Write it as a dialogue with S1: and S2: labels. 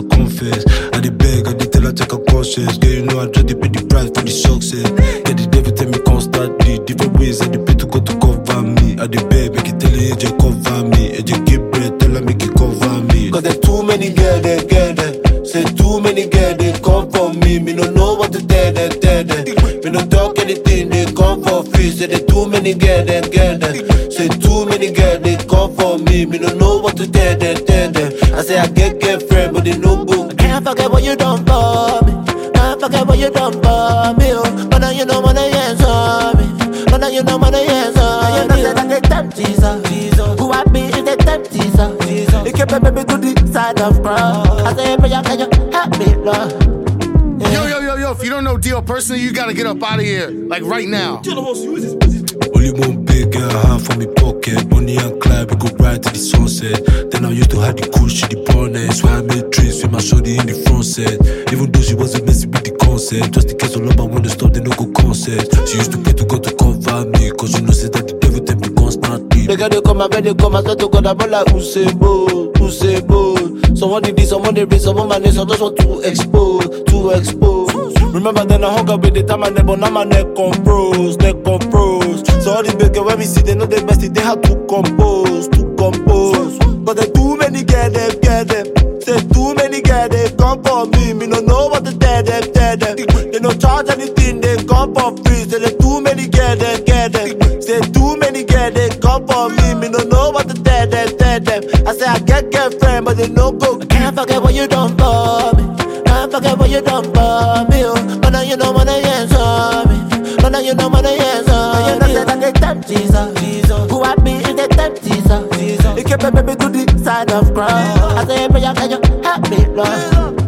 S1: I confess. I dey beg, I dey tell her take a conscience. Girl, you know I just dey pay the price for the success. Yeah, the devil tell me constantly different ways I dey pray to God to cover me. I dey beg, make it tell her, AJ cover me. AJ give bread, tell her make it cover me. Cause there's too many girls there, girl there. Say too many girls they come for me. Me no know what to tell them, tell them. Me no talk anything, they come for free. Say there's too many girls there, girl there. Say too many girls they come for me. Me no know what to tell them, tell them. I say I get friend, but they no go. I can't forget what you done for me. Can't forget what you done for me. Oh, but now you know what I answer me. But now you know what I answer. You know say that they tempt Jesus. Who I be is they tempt Jesus. You keep a baby to the side of crowd. I say, prayer, can you help me, Lord?
S2: Yo, if you don't know Dio personally, you gotta get up out of here. Like right now.
S1: Only one big girl hand for me pocket. Bonnie and Clyde, we go right to the sunset. Then I used to have the cool shit, the bonnet. So I made drinks with my shorty in the front set. Even though she wasn't messy with the concept. Just in case all about when they stop, they no go concert. She used to pray to God to cover me. Cause you know, say that the devil tempt me constantly.
S3: They gotta come, I bet they come, I swear to God, I'm like Usain Bolt. Someone did this, someone did this, someone man, so just want to expose. Remember then I hung up with the time I never, now my neck compros. So all these big girls when we see, they know the best, they have to compose. Cause there's too many girls, them. Say too many girls, they come for me. Me no know what to tell them. They no charge anything, they come for free. Say there's too many girls, them. Say too many girls, they come for me. Me no know what to tell them. I say I get friend, but they no go. I can't forget what you done for me. Can't forget what you done for me. Oh, but now you know what I answer me. But now you know what I answer. You know say that they tempt Jesus. Who I be is they tempt Jesus. You keep a baby to the side of crowd. I say, prayer, can you help me, Lord?